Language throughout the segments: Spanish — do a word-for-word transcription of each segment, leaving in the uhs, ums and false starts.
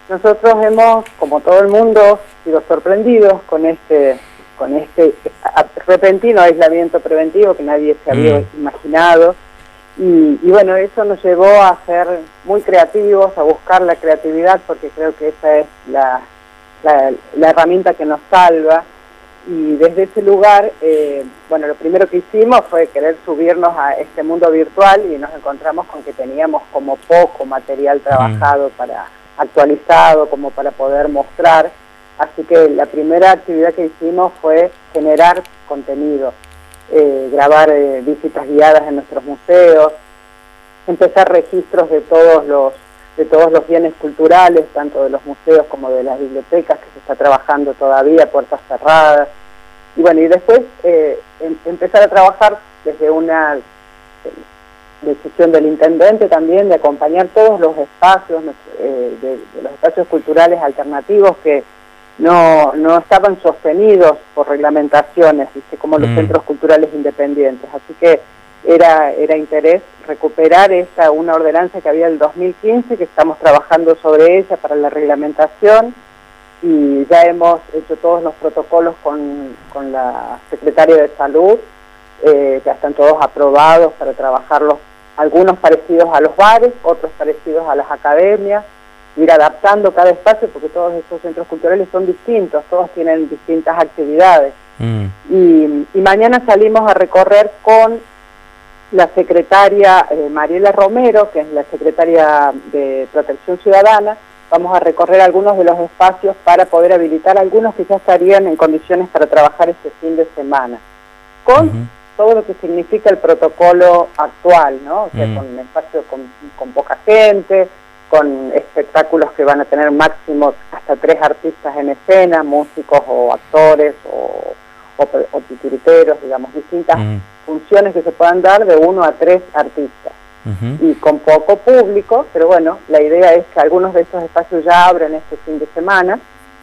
nosotros hemos, como todo el mundo, sido sorprendidos con este, con este repentino aislamiento preventivo que nadie se había mm. imaginado. Y, y bueno, eso nos llevó a ser muy creativos, a buscar la creatividad, porque creo que esa es la, la, la herramienta que nos salva. Y desde ese lugar, eh, bueno, lo primero que hicimos fue querer subirnos a este mundo virtual y nos encontramos con que teníamos como poco material trabajado, mm. para actualizado, como para poder mostrar. Así que la primera actividad que hicimos fue generar contenido. Eh, grabar eh, visitas guiadas en nuestros museos, empezar registros de todos los de todos los bienes culturales, tanto de los museos como de las bibliotecas, que se está trabajando todavía, puertas cerradas, y bueno, y después eh, em, empezar a trabajar desde una eh, decisión del intendente también de acompañar todos los espacios, eh, de, de los espacios culturales alternativos que no no estaban sostenidos por reglamentaciones, ¿viste? Como los mm. centros culturales independientes. Así que era era interés recuperar esta una ordenanza que había del dos mil quince, que estamos trabajando sobre ella para la reglamentación, y ya hemos hecho todos los protocolos con, con la Secretaria de Salud, eh, ya están todos aprobados para trabajarlos, algunos parecidos a los bares, otros parecidos a las academias, ir adaptando cada espacio, porque todos estos centros culturales son distintos, todos tienen distintas actividades. Mm. Y, y mañana salimos a recorrer con la secretaria eh, Mariela Romero, que es la secretaria de Protección Ciudadana. Vamos a recorrer algunos de los espacios para poder habilitar algunos que ya estarían en condiciones para trabajar este fin de semana, con uh-huh. todo lo que significa el protocolo actual, ¿no? O sea, mm. con un espacio con, con poca gente, con espectáculos que van a tener máximo hasta tres artistas en escena, músicos o actores o, o, o titiriteros, digamos, distintas mm. funciones que se puedan dar de uno a tres artistas. Uh-huh. Y con poco público, pero bueno, la idea es que algunos de estos espacios ya abren este fin de semana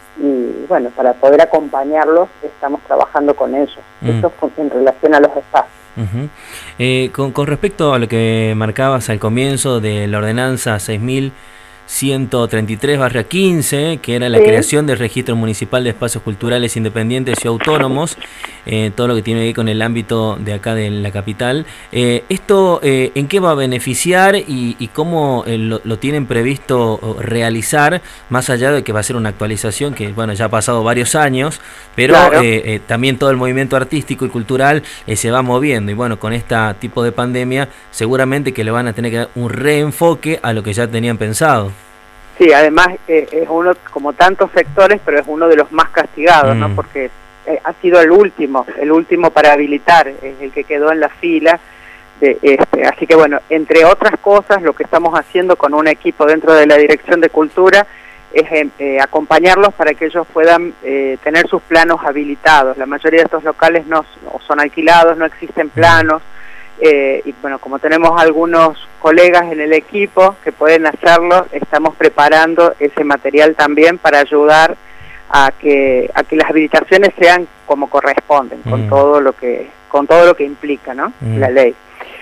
y bueno, para poder acompañarlos estamos trabajando con ellos. Mm. Esto es en relación a los espacios. Uh-huh. eh, con, con respecto a lo que marcabas al comienzo de la ordenanza seis mil ciento treinta y tres barra quince, que era la sí. creación del registro municipal de espacios culturales independientes y autónomos, eh, todo lo que tiene que ver con el ámbito de acá de la capital. Eh, ¿Esto eh, en qué va a beneficiar y, y cómo eh, lo, lo tienen previsto realizar, más allá de que va a ser una actualización que bueno ya ha pasado varios años, pero claro. eh, eh, también todo el movimiento artístico y cultural eh, se va moviendo y bueno, con este tipo de pandemia seguramente que le van a tener que dar un reenfoque a lo que ya tenían pensado? Sí, además eh, es uno, como tantos sectores, pero es uno de los más castigados, mm. ¿no? Porque eh, ha sido el último, el último para habilitar, es el que quedó en la fila. De este, así que bueno, entre otras cosas, lo que estamos haciendo con un equipo dentro de la Dirección de Cultura es eh, acompañarlos para que ellos puedan eh, tener sus planos habilitados. La mayoría de estos locales no, no son alquilados, no existen planos. Eh, y bueno, como tenemos algunos colegas en el equipo que pueden hacerlo, estamos preparando ese material también para ayudar a que a que las habilitaciones sean como corresponden, mm. con todo lo que con todo lo que implica, ¿no? Mm. la ley.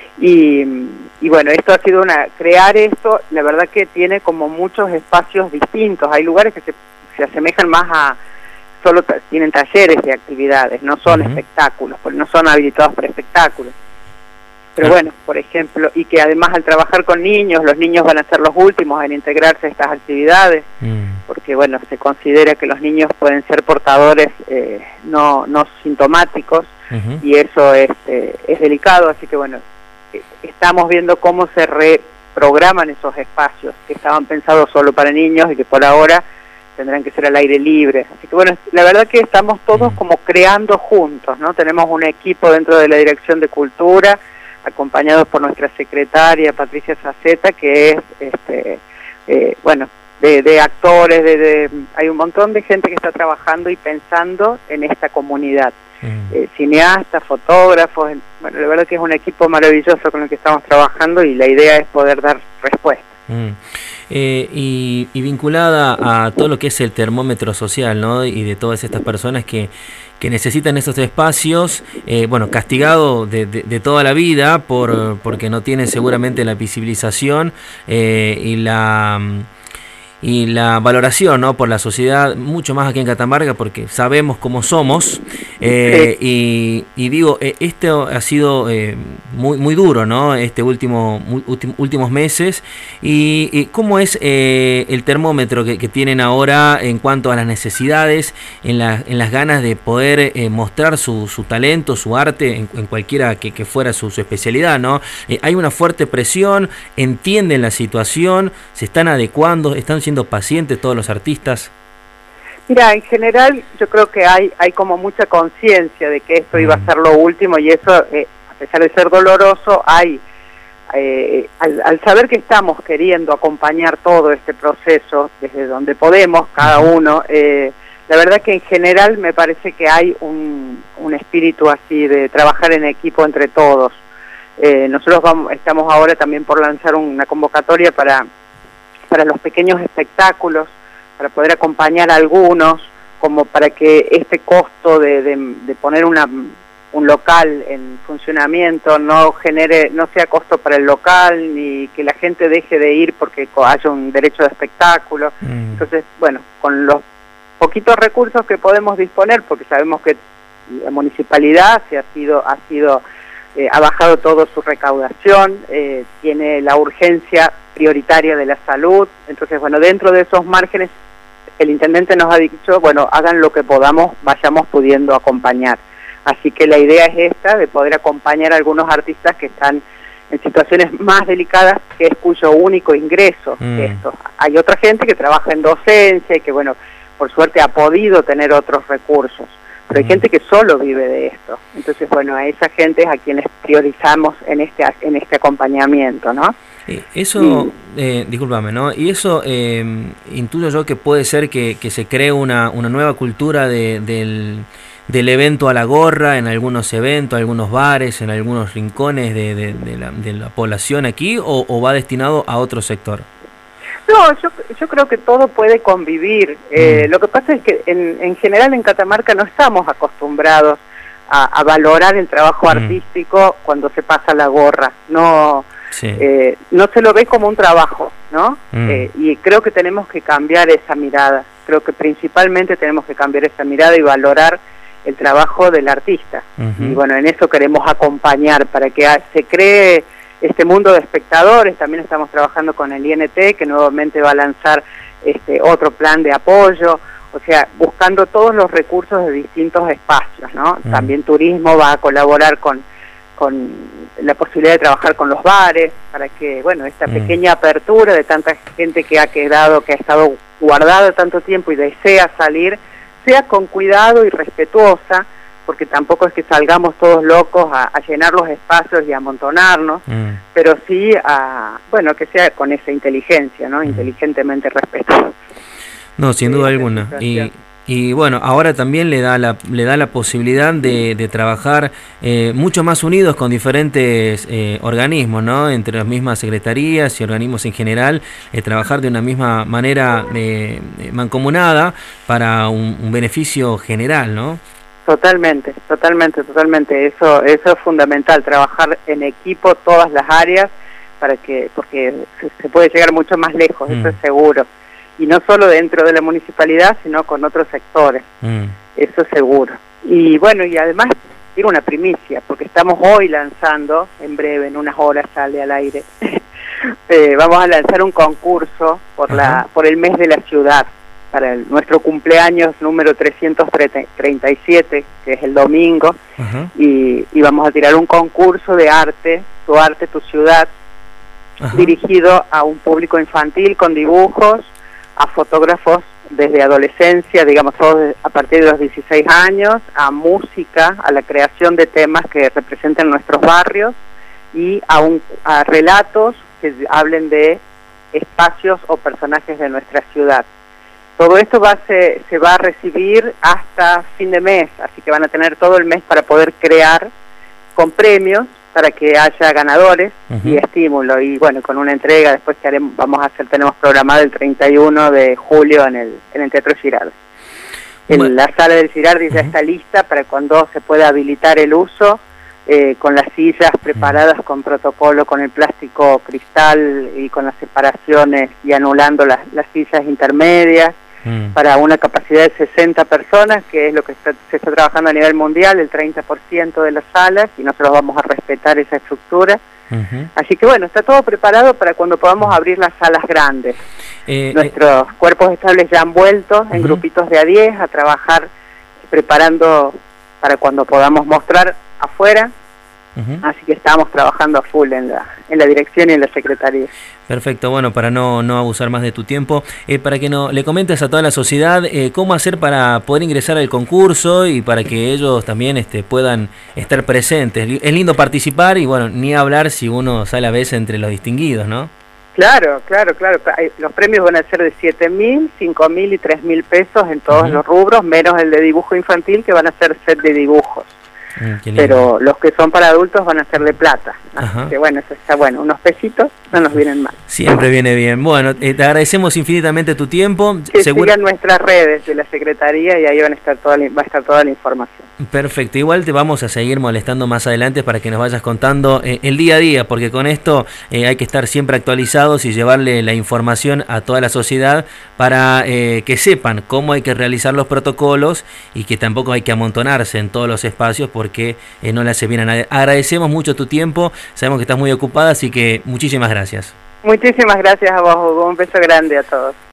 Y, y bueno, esto ha sido una crear esto, la verdad que tiene como muchos espacios distintos. Hay lugares que se, se asemejan más a solo tienen talleres de actividades, no son mm. espectáculos, porque no son habilitados para espectáculos. Pero bueno, por ejemplo, y que además al trabajar con niños, los niños van a ser los últimos en integrarse a estas actividades, mm. porque bueno, se considera que los niños pueden ser portadores eh, no, no sintomáticos, uh-huh. y eso es, eh, es delicado, así que bueno, eh, estamos viendo cómo se reprograman esos espacios que estaban pensados solo para niños y que por ahora tendrán que ser al aire libre. Así que bueno, la verdad que estamos todos como creando juntos, ¿no? Tenemos un equipo dentro de la Dirección de Cultura, acompañados por nuestra secretaria Patricia Saceta, que es, este, eh, bueno, de, de actores, de, de, hay un montón de gente que está trabajando y pensando en esta comunidad, mm. eh, cineastas, fotógrafos, bueno, la verdad que es un equipo maravilloso con el que estamos trabajando y la idea es poder dar respuesta. Mm. Eh, y, y vinculada a todo lo que es el termómetro social, ¿no? Y de todas estas personas que que necesitan estos espacios, eh, bueno, castigado de, de, de toda la vida por porque no tienen seguramente la visibilización eh, y la y la valoración, ¿no?, por la sociedad, mucho más aquí en Catamarca, porque sabemos cómo somos, eh, y, y digo, eh, esto ha sido eh, muy muy duro, ¿no?, este último muy, últimos meses, y, y cómo es eh, el termómetro que, que tienen ahora en cuanto a las necesidades, en, la, en las ganas de poder eh, mostrar su, su talento, su arte, en, en cualquiera que, que fuera su, su especialidad, ¿no? Eh, hay una fuerte presión, entienden la situación, se están adecuando, están siendo pacientes todos los artistas. Mira, en general yo creo que hay hay como mucha conciencia de que esto mm. iba a ser lo último, y eso, eh, a pesar de ser doloroso, hay eh, al, al saber que estamos queriendo acompañar todo este proceso desde donde podemos, cada uno, eh, la verdad que en general me parece que hay un, un espíritu así de trabajar en equipo entre todos. Eh, nosotros vamos, estamos ahora también por lanzar una convocatoria para para los pequeños espectáculos, para poder acompañar a algunos, como para que este costo de, de, de poner una, un local en funcionamiento no genere, no sea costo para el local, ni que la gente deje de ir porque haya un derecho de espectáculo. Mm. Entonces, bueno, con los poquitos recursos que podemos disponer, porque sabemos que la municipalidad se ha sido, ha sido eh, ha bajado toda su recaudación, eh, tiene la urgencia prioritaria de la salud, entonces bueno, dentro de esos márgenes el intendente nos ha dicho, bueno, hagan lo que podamos, vayamos pudiendo acompañar. Así que la idea es esta, de poder acompañar a algunos artistas que están en situaciones más delicadas, que es cuyo único ingreso mm. esto. Hay otra gente que trabaja en docencia y que bueno, por suerte ha podido tener otros recursos, pero hay gente que solo vive de esto. Entonces, bueno, a esa gente es a quienes priorizamos en este en este acompañamiento, ¿no? Eh, eso, eh, discúlpame, ¿no? Y eso eh, intuyo yo que puede ser que, que se cree una, una nueva cultura de, del, del evento a la gorra, en algunos eventos, algunos bares, en algunos rincones de, de, de, la, de la población aquí, o, o va destinado a otro sector. No, yo, yo creo que todo puede convivir. Eh, mm. Lo que pasa es que en, en general en Catamarca no estamos acostumbrados a, a valorar el trabajo mm. artístico cuando se pasa la gorra. No, sí. eh, no se lo ve como un trabajo, ¿no? Mm. Eh, y creo que tenemos que cambiar esa mirada. Creo que principalmente tenemos que cambiar esa mirada y valorar el trabajo del artista. Mm-hmm. Y bueno, en eso queremos acompañar para que se cree este mundo de espectadores. También estamos trabajando con el I N T, que nuevamente va a lanzar este otro plan de apoyo, o sea, buscando todos los recursos de distintos espacios, ¿no? Mm. También turismo va a colaborar con, con la posibilidad de trabajar con los bares, para que, bueno, esta mm. pequeña apertura de tanta gente que ha quedado, que ha estado guardada tanto tiempo y desea salir, sea con cuidado y respetuosa, porque tampoco es que salgamos todos locos a, a llenar los espacios y a amontonarnos, mm. pero sí a, bueno, que sea con esa inteligencia, ¿no? Mm. Inteligentemente respetuosa. No, sin duda alguna. Y, y bueno, ahora también le da la, le da la posibilidad de, de trabajar eh, mucho más unidos con diferentes eh, organismos, ¿no? Entre las mismas secretarías y organismos en general, eh, trabajar de una misma manera eh, mancomunada para un, un beneficio general, ¿no? Totalmente, totalmente, totalmente. Eso, eso es fundamental, trabajar en equipo todas las áreas, para que, porque se, se puede llegar mucho más lejos, mm. eso es seguro. Y no solo dentro de la municipalidad, sino con otros sectores, mm. eso es seguro. Y bueno, y además tiene una primicia, porque estamos hoy lanzando, en breve, en unas horas sale al aire, eh, vamos a lanzar un concurso por la, por el mes de la ciudad, para el, nuestro cumpleaños número trescientos treinta y siete, que es el domingo, uh-huh. y, y vamos a tirar un concurso de arte, tu arte, tu ciudad, uh-huh. dirigido a un público infantil con dibujos, a fotógrafos desde adolescencia, digamos todos a partir de los dieciséis años, a música, a la creación de temas que representen nuestros barrios, y a, un, a relatos que hablen de espacios o personajes de nuestra ciudad. Todo esto va, se, se va a recibir hasta fin de mes, así que van a tener todo el mes para poder crear con premios, para que haya ganadores uh-huh. y estímulo. Y bueno, con una entrega después que haremos, vamos a hacer, tenemos programado el treinta y uno de julio en el, en el Teatro Girardi. En bueno. la sala del Girardi uh-huh. ya está lista para cuando se pueda habilitar el uso, eh, con las sillas preparadas con protocolo, con el plástico cristal y con las separaciones y anulando las, las sillas intermedias, mm. para una capacidad de sesenta personas, que es lo que está, se está trabajando a nivel mundial, el treinta por ciento de las salas, y nosotros vamos a respetar esa estructura. Uh-huh. Así que bueno, está todo preparado para cuando podamos abrir las salas grandes. Eh, Nuestros eh, cuerpos estables ya han vuelto uh-huh. en grupitos de a diez a trabajar, preparando para cuando podamos mostrar afuera. Uh-huh. Así que estamos trabajando a full en la, en la dirección y en la secretaría. Perfecto, bueno, para no, no abusar más de tu tiempo, eh, para que no, le comentes a toda la sociedad eh, cómo hacer para poder ingresar al concurso y para que ellos también este, puedan estar presentes. Es lindo participar y bueno, ni hablar si uno sale a veces entre los distinguidos, ¿no? Claro, claro, claro. Los premios van a ser de siete mil, cinco mil y tres mil pesos en todos uh-huh. los rubros, menos el de dibujo infantil, que van a ser set de dibujos. Mm, pero los que son para adultos van a ser de plata. Así que bueno, eso está bueno. Unos pesitos no nos vienen mal. Siempre viene bien. Bueno, eh, te agradecemos infinitamente tu tiempo. Que Segura... sigan nuestras redes de la Secretaría y ahí van a estar toda la, va a estar toda la información. Perfecto. Igual te vamos a seguir molestando más adelante para que nos vayas contando eh, el día a día, porque con esto eh, hay que estar siempre actualizados y llevarle la información a toda la sociedad para eh, que sepan cómo hay que realizar los protocolos y que tampoco hay que amontonarse en todos los espacios porque eh, no le hace bien a nadie. Agradecemos mucho tu tiempo, sabemos que estás muy ocupada, así que muchísimas gracias. Muchísimas gracias a vos, Hugo. Un beso grande a todos.